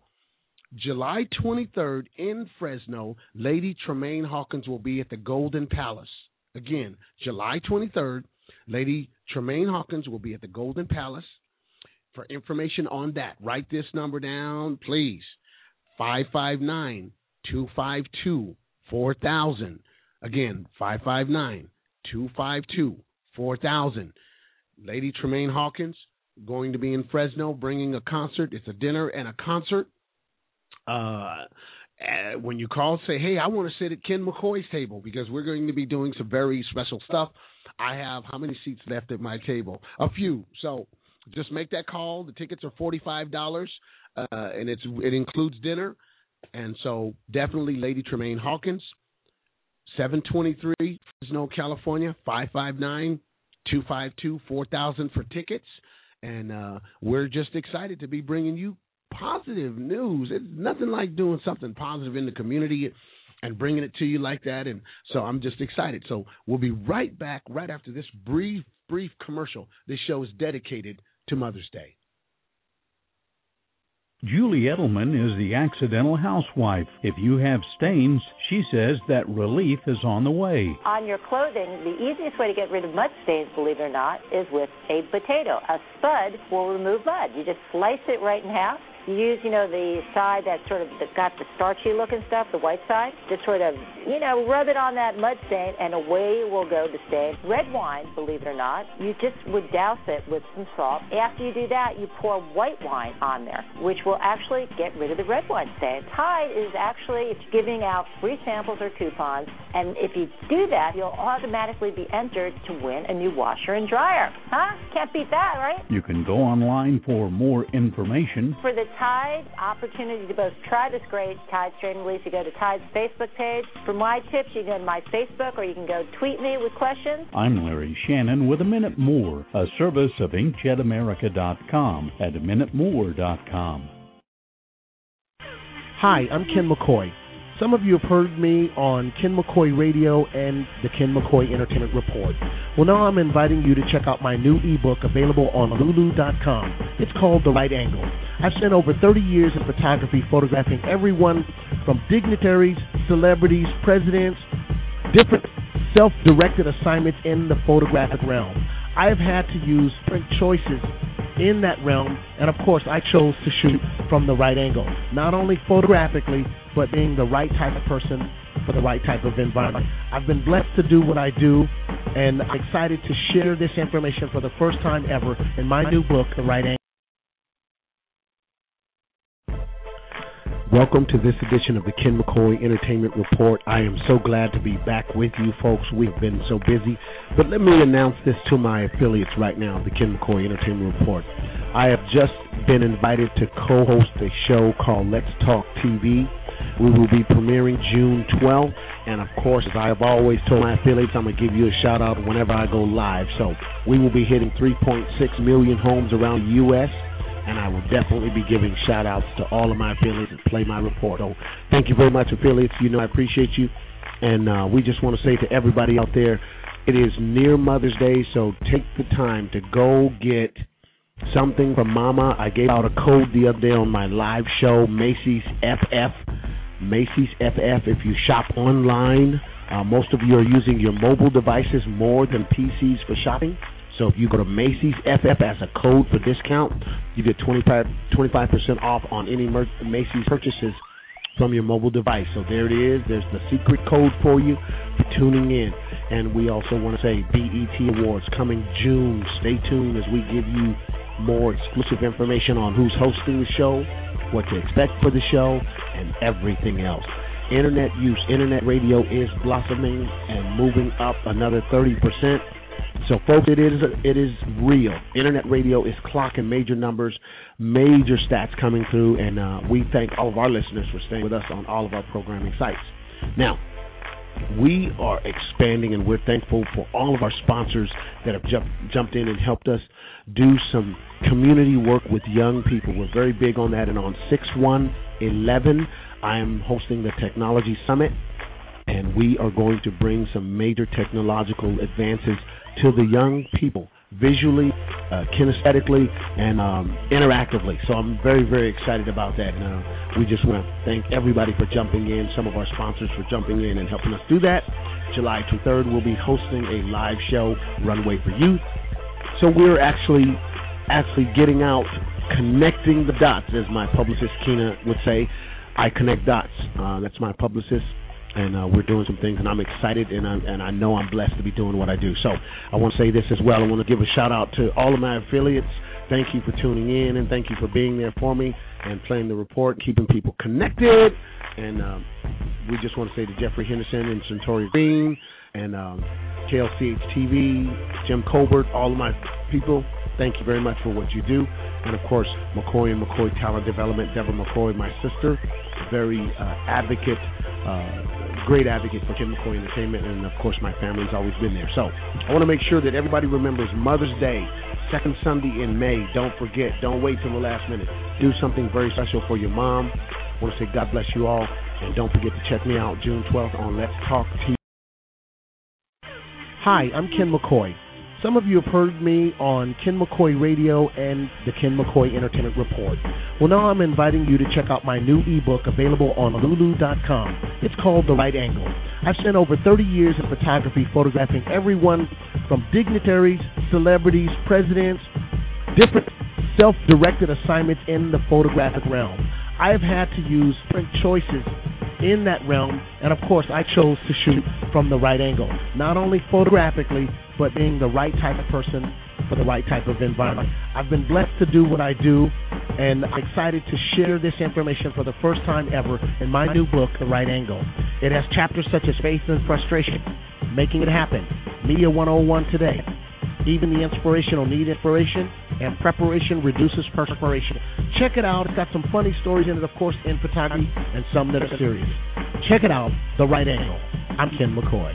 July twenty-third in Fresno, Lady Tremaine Hawkins will be at the Golden Palace. Again, July twenty-third, Lady Tremaine Hawkins will be at the Golden Palace. For information on that, write this number down, please. five five nine, two five two, four thousand. Again, five five nine, two five two, four thousand. Lady Tremaine Hawkins going to be in Fresno bringing a concert. It's a dinner and a concert. Uh, when you call, say, hey, I want to sit at Ken McCoy's table because we're going to be doing some very special stuff. I have how many seats left at my table? A few. So just make that call. The tickets are forty-five dollars, uh, and it's it includes dinner. And so definitely Lady Tremaine Hawkins, seven twenty-three Fresno, California, five five nine, two five two, four thousand for tickets. And uh, we're just excited to be bringing you positive news. It's nothing like doing something positive in the community and bringing it to you like that. And so I'm just excited. So we'll be right back right after this brief, brief commercial. This show is dedicated to Mother's Day. Julie Edelman is the accidental housewife. If you have stains, she says that relief is on the way. On your clothing, the easiest way to get rid of mud stains, believe it or not, is with a potato. A spud will remove mud. You just slice it right in half. You use, you know, the side that's sort of got the starchy looking stuff, the white side, just sort of, you know, rub it on that mud stain, and away will go the stain. Red wine, believe it or not, you just would douse it with some salt. After you do that, you pour white wine on there, which will actually get rid of the red wine stain. Tide is actually it's giving out free samples or coupons, and if you do that, you'll automatically be entered to win a new washer and dryer. Huh? Can't beat that, right? You can go online for more information. For the Tide opportunity to both try this great Tide strain release, you go to Tide's Facebook page. For my tips, you can go to my Facebook, or you can go tweet me with questions. I'm Larry Shannon with A Minute More, a service of inkjet america dot com at a minute more dot com. Hi, I'm Ken McCoy. Some of you have heard me on Ken McCoy Radio and the Ken McCoy Entertainment Report. Well, now I'm inviting you to check out my new ebook available on lulu dot com. It's called The Right Angle. I've spent over thirty years in photography photographing everyone from dignitaries, celebrities, presidents, different self-directed assignments in the photographic realm. I have had to use different choices in that realm, and of course I chose to shoot from the right angle, not only photographically, but being the right type of person for the right type of environment. I've been blessed to do what I do, and I'm excited to share this information for the first time ever in my new book, The Right Angle. Welcome to this edition of the Ken McCoy Entertainment Report. I am so glad to be back with you folks. We've been so busy. But let me announce this to my affiliates right now, the Ken McCoy Entertainment Report. I have just been invited to co-host a show called Let's Talk T V. We will be premiering June twelfth. And, of course, as I have always told my affiliates, I'm going to give you a shout-out whenever I go live. So we will be hitting three point six million homes around the U S, and I will definitely be giving shout-outs to all of my affiliates that play my report. So thank you very much, affiliates. You know I appreciate you. And uh, we just want to say to everybody out there, it is near Mother's Day, so take the time to go get something from Mama. I gave out a code the other day on my live show, Macy's F F. Macy's F F. If you shop online, uh, most of you are using your mobile devices more than P Cs for shopping. So if you go to Macy's F F as a code for discount, you get twenty-five percent off on any Macy's purchases from your mobile device. So there it is. There's the secret code for you for tuning in. And we also want to say B E T Awards coming June. Stay tuned as we give you more exclusive information on who's hosting the show, what to expect for the show, and everything else. Internet use, internet radio is blossoming and moving up another thirty percent. So, folks, it is it is real. Internet radio is clocking major numbers, major stats coming through, and uh, we thank all of our listeners for staying with us on all of our programming sites. Now, we are expanding, and we're thankful for all of our sponsors that have jump, jumped in and helped us do some community work with young people. We're very big on that, and on six one eleven, I am hosting the Technology Summit, and we are going to bring some major technological advances to the young people, visually, uh, kinesthetically, and um, interactively. So I'm very, very excited about that. And uh, we just want to thank everybody for jumping in, some of our sponsors for jumping in and helping us do that. July twenty-third, we'll be hosting a live show, Runway for Youth. So we're actually, actually getting out, connecting the dots, as my publicist, Keena, would say. I connect dots. Uh, that's my publicist. And uh, we're doing some things, and I'm excited, and, I'm, and I know I'm blessed to be doing what I do. So I want to say this as well. I want to give a shout-out to all of my affiliates. Thank you for tuning in, and thank you for being there for me and playing the report, keeping people connected. And um, we just want to say to Jeffrey Henderson and Centauri Green and um, K L C H T V, Jim Colbert, all of my people, thank you very much for what you do. And, of course, McCoy and McCoy Talent Development, Deborah McCoy, my sister, very uh, advocate, uh, great advocate for Ken McCoy Entertainment, and, of course, my family's always been there. So I want to make sure that everybody remembers Mother's Day, second Sunday in May. Don't forget. Don't wait till the last minute. Do something very special for your mom. I want to say God bless you all, and don't forget to check me out June twelfth on Let's Talk T V. Hi, I'm Ken McCoy. Some of you have heard me on Ken McCoy Radio and the Ken McCoy Entertainment Report. Well, now I'm inviting you to check out my new ebook available on lulu dot com. It's called The Right Angle. I've spent over thirty years in photography photographing everyone from dignitaries, celebrities, presidents, different self-directed assignments in the photographic realm. I've had to use different choices in that realm, and of course I chose to shoot from the right angle, not only photographically, but being the right type of person for the right type of environment. I've been blessed to do what I do, and I'm excited to share this information for the first time ever in my new book, The Right Angle. It has chapters such as faith and frustration, making it happen, Media one oh one today, even the inspirational need inspiration, and preparation reduces perspiration. Check it out. It's got some funny stories in it, of course, in photography, and some that are serious. Check it out, The Right Angle. I'm Ken McCoy.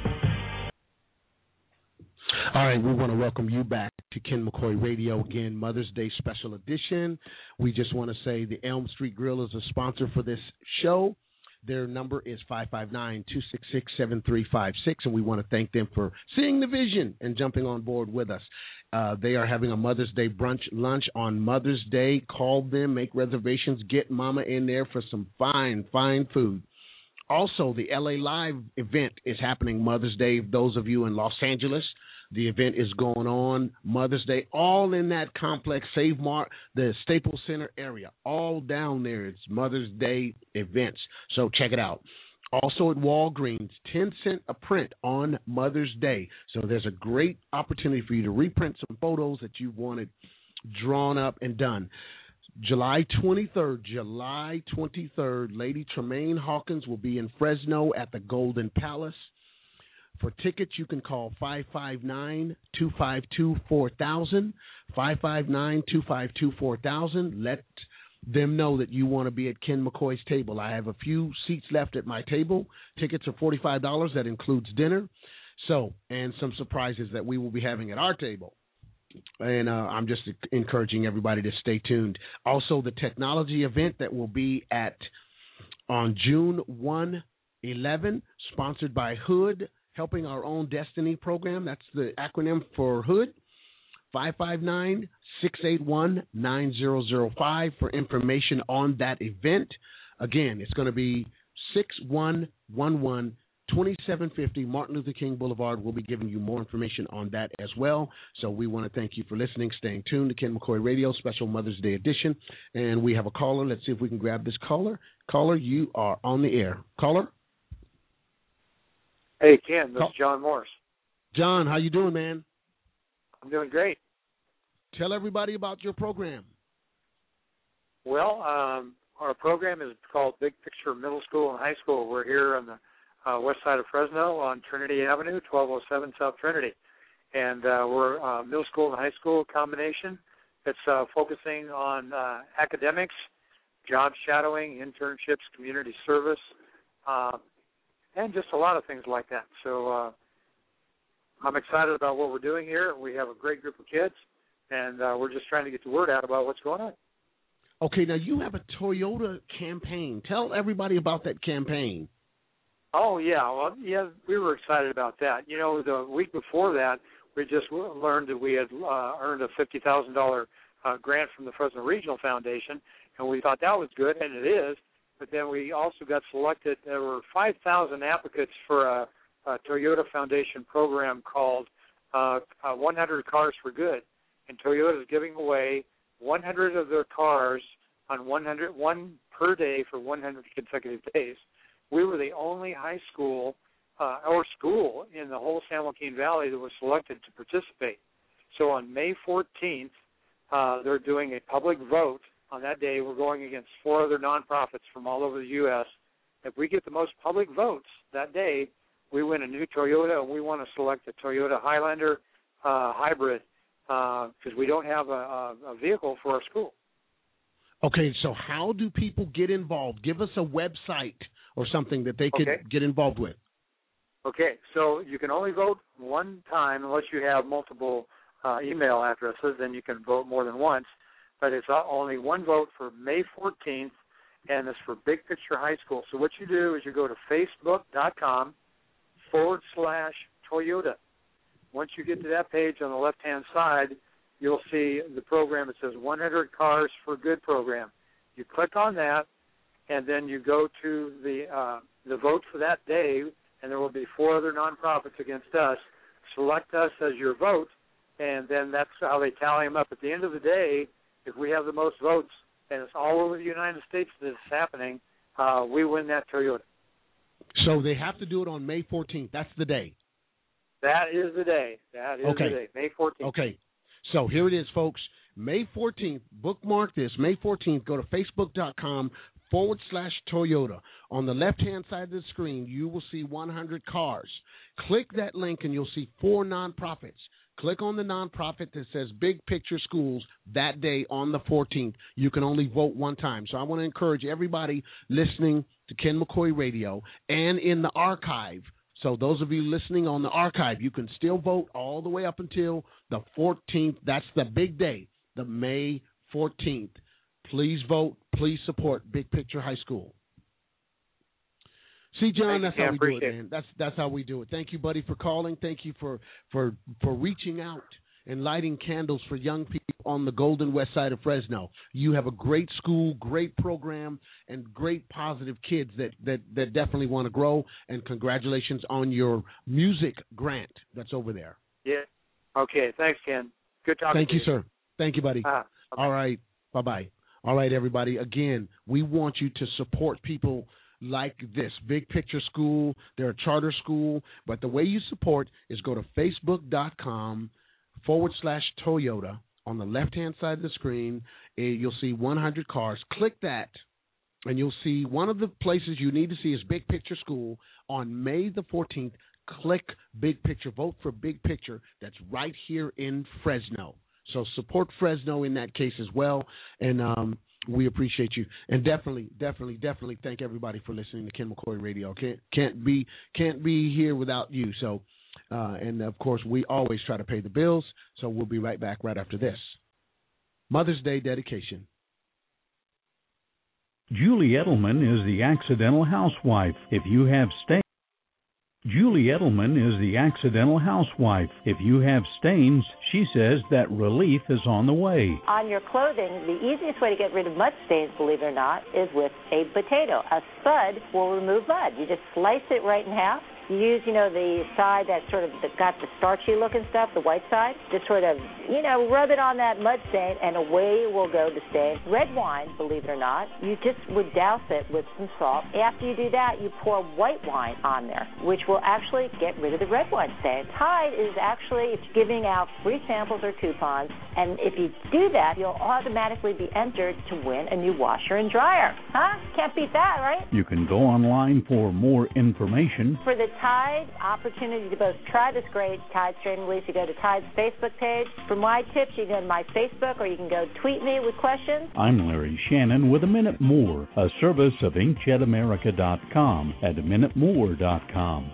All right, we want to welcome you back to Ken McCoy Radio, again, Mother's Day special edition. We just want to say the Elm Street Grill is a sponsor for this show. Their number is five five nine, two six six, seven three five six, and we want to thank them for seeing the vision and jumping on board with us. Uh, they are having a Mother's Day brunch lunch on Mother's Day. Call them, make reservations, get Mama in there for some fine, fine food. Also, the L A Live event is happening Mother's Day. Those of you in Los Angeles, the event is going on Mother's Day, all in that complex, Save Mart, the Staples Center area, all down there. It's Mother's Day events, so check it out. Also at Walgreens, ten cents a print on Mother's Day. So there's a great opportunity for you to reprint some photos that you wanted drawn up and done. July twenty-third, July twenty-third, Lady Tremaine Hawkins will be in Fresno at the Golden Palace. For tickets, you can call five five nine, two five two, four thousand, five five nine, two five two, four thousand. Let them know that you want to be at Ken McCoy's table. I have a few seats left at my table. Tickets are forty-five dollars. That includes dinner. So, and some surprises that we will be having at our table. And uh, I'm just encouraging everybody to stay tuned. Also, the technology event that will be at on June first, eleven, sponsored by Hood, Helping Our Own Destiny program. That's the acronym for Hood. five five nine, six eight one, nine zero zero five for information on that event. Again, it's going to be six one one one, two seven five zero Martin Luther King Boulevard. We'll be giving you more information on that as well. So we want to thank you for listening, staying tuned to Ken McCoy Radio, special Mother's Day edition. And we have a caller. Let's see if we can grab this caller. Caller, you are on the air. Caller? Hey, Ken, this is John Morris. John, how you doing, man? I'm doing great. Tell everybody about your program. Well, um, our program is called Big Picture Middle School and High School. We're here on the uh, west side of Fresno on Trinity Avenue, twelve oh seven South Trinity. And uh, we're a middle school and high school combination that's uh, focusing on uh, academics, job shadowing, internships, community service, uh, and just a lot of things like that. So uh, I'm excited about what we're doing here. We have a great group of kids, and uh, we're just trying to get the word out about what's going on. Okay, now you have a Toyota campaign. Tell everybody about that campaign. Oh, yeah. Well, yeah, we were excited about that. You know, the week before that, we just learned that we had uh, earned a fifty thousand dollars uh, grant from the Fresno Regional Foundation, and we thought that was good, and it is. But then we also got selected. There were five thousand applicants for a, a Toyota Foundation program called uh, uh, one hundred Cars for Good. And Toyota is giving away one hundred of their cars on one hundred, one per day for one hundred consecutive days. We were the only high school uh, or school in the whole San Joaquin Valley that was selected to participate. So on May fourteenth, uh, they're doing a public vote. On that day, we're going against four other nonprofits from all over the U S If we get the most public votes that day, we win a new Toyota, and we want to select a Toyota Highlander uh, hybrid because uh, we don't have a, a, a vehicle for our school. Okay, so how do people get involved? Give us a website or something that they could okay. get involved with. Okay, so you can only vote one time unless you have multiple uh, email addresses, then you can vote more than once. But it's only one vote for May fourteenth, and it's for Big Picture High School. So what you do is you go to facebook.com forward slash Toyota. Once you get to that page on the left-hand side, you'll see the program. It says one hundred Cars for Good program. You click on that, and then you go to the uh, the vote for that day, and there will be four other nonprofits against us. Select us as your vote, and then that's how they tally them up. At the end of the day, if we have the most votes, and it's all over the United States that it's happening, uh, we win that Toyota. So they have to do it on May fourteenth. That's the day. That is the day. That is okay. the day, May fourteenth. Okay. So here it is, folks. May fourteenth, bookmark this. May fourteenth, go to facebook.com forward slash Toyota. On the left-hand side of the screen, you will see one hundred cars. Click that link, and you'll see four nonprofits. Click on the nonprofit that says Big Picture Schools that day on the fourteenth. You can only vote one time. So I want to encourage everybody listening to Ken McCoy Radio and in the archive. So those of you listening on the archive, you can still vote all the way up until the fourteenth. That's the big day, the May fourteenth. Please vote. Please support Big Picture High School. See, John, that's how we do it, man. That's that's how we do it. Thank you, buddy, for calling. Thank you for, for, for reaching out and lighting candles for young people on the Golden West Side of Fresno. You have a great school, great program, and great positive kids that, that, that definitely want to grow. And congratulations on your music grant that's over there. Yeah. Okay. Thanks, Ken. Good talking Thank to you, you. sir. Thank you, buddy. Uh, All right. Bye-bye. All right, everybody. Again, we want you to support people like this, Big Picture School. They're a charter school, but the way you support is go to facebook.com forward slash Toyota. On the left-hand side of the screen, you'll see one hundred cars. Click that, and you'll see one of the places you need to see is Big Picture School. On May the fourteenth, click Big Picture. Vote for Big Picture. That's right here in Fresno. So support Fresno in that case as well, and um, we appreciate you. And definitely, definitely, definitely thank everybody for listening to Ken McCoy Radio. Can't can't be can't be here without you. So, uh, and of course, we always try to pay the bills. So we'll be right back right after this. Mother's Day dedication. Julie Edelman is the accidental housewife. If you have stains. Julie Edelman is the accidental housewife. If you have stains, she says that relief is on the way. On your clothing, the easiest way to get rid of mud stains, believe it or not, is with a potato. A spud will remove mud. You just slice it right in half. You use, you know, the side that sort of got the starchy looking stuff, the white side. Just sort of, you know, rub it on that mud stain, and away will go the stain. Red wine, believe it or not, you just would douse it with some salt. After you do that, you pour white wine on there, which will actually get rid of the red wine stain. Tide is actually it's giving out free samples or coupons, and if you do that, you'll automatically be entered to win a new washer and dryer. Huh? Can't beat that, right? You can go online for more information. For the Tide opportunity to both try this great Tide Strain Release, you go to Tide's Facebook page. For my tips, you can go to my Facebook, or you can go tweet me with questions. I'm Larry Shannon with A Minute More, a service of inkjet america dot com at a minute more dot com.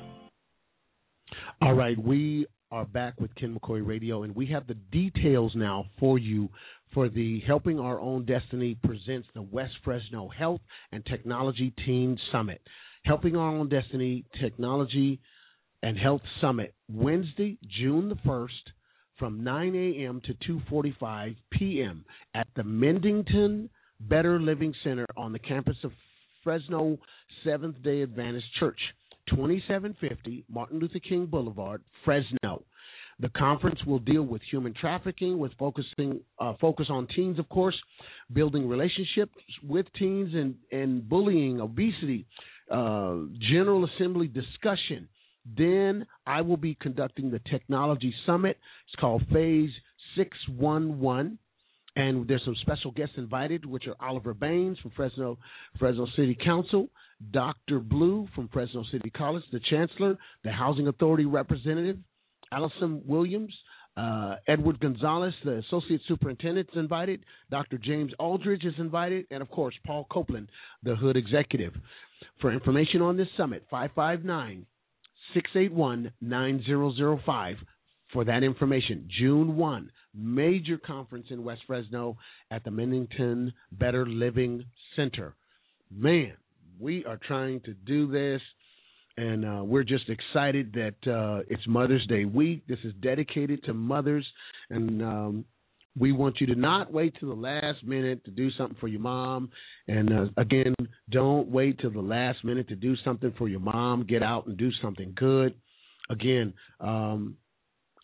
All right, we are back with Ken McCoy Radio, and we have the details now for you for the Helping Our Own Destiny presents the West Fresno Health and Technology Teen Summit. Helping Our Own Destiny Technology and Health Summit, Wednesday, June the first, from nine a.m. to two forty-five p.m. at the Mendington Better Living Center on the campus of Fresno Seventh-day Adventist Church, twenty-seven fifty Martin Luther King Boulevard, Fresno. The conference will deal with human trafficking, with focusing uh, focus on teens, of course, building relationships with teens, and, and bullying, obesity, uh, General Assembly discussion. Then I will be conducting the Technology Summit. It's called Phase six one one. And there's some special guests invited, which are Oliver Baines from Fresno, Fresno City Council, Doctor Blue from Fresno City College, the Chancellor, the Housing Authority Representative, Allison Williams, uh, Edward Gonzalez, the Associate Superintendent, is invited. Doctor James Aldridge is invited. And, of course, Paul Copeland, the Hood Executive. For information on this summit, five five nine, six eight one, nine zero zero five. For that information, June first, major conference in West Fresno at the Mendington Better Living Center. Man, we are trying to do this, and uh, we're just excited that uh, it's Mother's Day week. This is dedicated to mothers, and um, we want you to not wait till the last minute to do something for your mom. And, uh, again, don't wait till the last minute to do something for your mom. Get out and do something good. Again, um,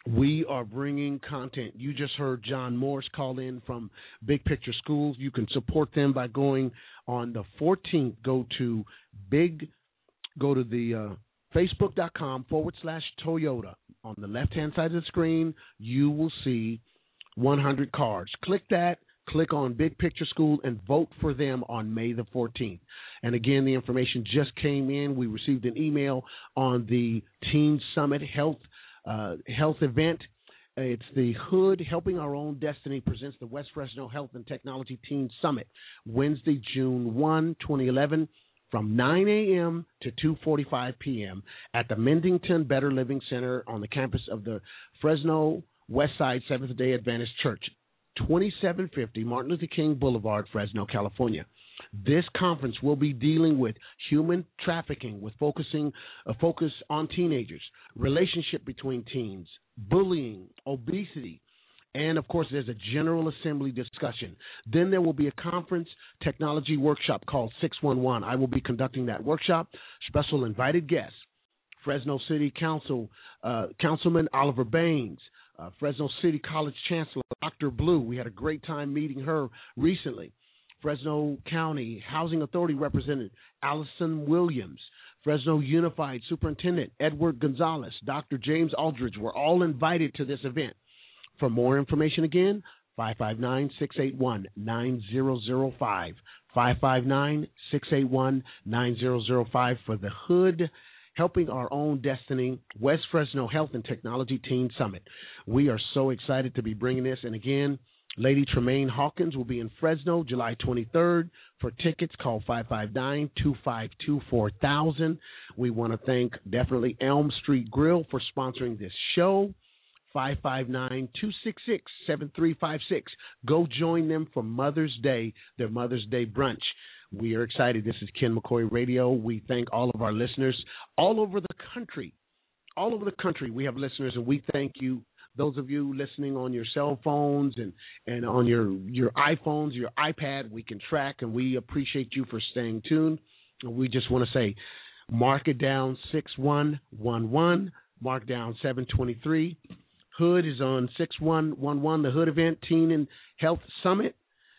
We are bringing content. You just heard John Morse call in from Big Picture Schools. You can support them by going on the fourteenth. Go to big, go to the uh, facebook.com forward slash Toyota. On the left-hand side of the screen, you will see one hundred cards. Click that. Click on Big Picture School and vote for them on May the fourteenth. And again, the information just came in. We received an email on the Teen Summit Health uh, Health event. It's the Hood Helping Our Own Destiny presents the West Fresno Health and Technology Teen Summit, Wednesday, June first, twenty eleven, from nine a.m. to two forty-five p.m. at the Mendington Better Living Center on the campus of the Fresno Westside Seventh-day Adventist Church, twenty-seven fifty Martin Luther King Boulevard, Fresno, California. This conference will be dealing with human trafficking, with focusing a focus on teenagers, relationship between teens, bullying, obesity, and, of course, there's a General Assembly discussion. Then there will be a conference technology workshop called six one one. I will be conducting that workshop. Special invited guests, Fresno City Council, uh, Councilman Oliver Baines, uh, Fresno City College Chancellor Doctor Blue. We had a great time meeting her recently. Fresno County Housing Authority Representative Allison Williams, Fresno Unified Superintendent Edward Gonzalez, Doctor James Aldridge were all invited to this event. For more information, again, five five nine, six eight one, nine zero zero five, five five nine, six eight one, nine zero zero five for the Hood Helping Our Own Destiny West Fresno Health and Technology Teen Summit. We are so excited to be bringing this. And again, Lady Tremaine Hawkins will be in Fresno July twenty-third. For tickets, call five five nine, two five two, four thousand. We want to thank definitely Elm Street Grill for sponsoring this show. five five nine, two six six, seven three five six. Go join them for Mother's Day, their Mother's Day brunch. We are excited. This is Ken McCoy Radio. We thank all of our listeners all over the country. All over the country, we have listeners, and we thank you. Those of you listening on your cell phones and, and on your, your iPhones, your iPad, we can track, and we appreciate you for staying tuned. And we just want to say, mark it down six one one one, mark down seven twenty-three. Hood is on six one one one, the Hood event, Teen and Health Summit.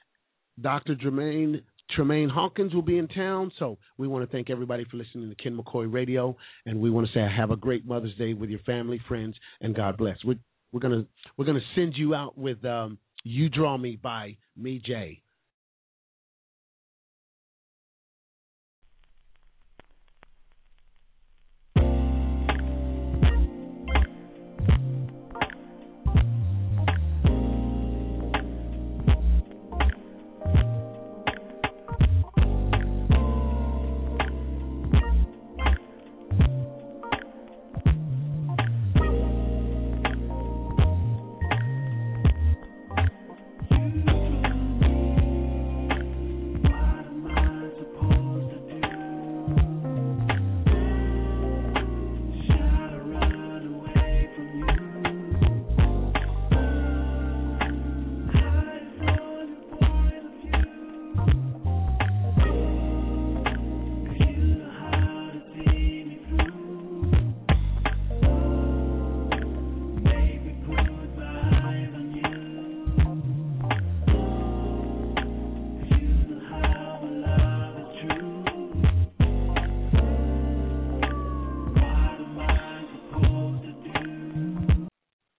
Doctor Tremaine, Tremaine Hawkins will be in town. So we want to thank everybody for listening to Ken McCoy Radio, and we want to say have a great Mother's Day with your family, friends, and God bless. We're, we're gonna we're gonna send you out with um, "You Draw Me" by Me J.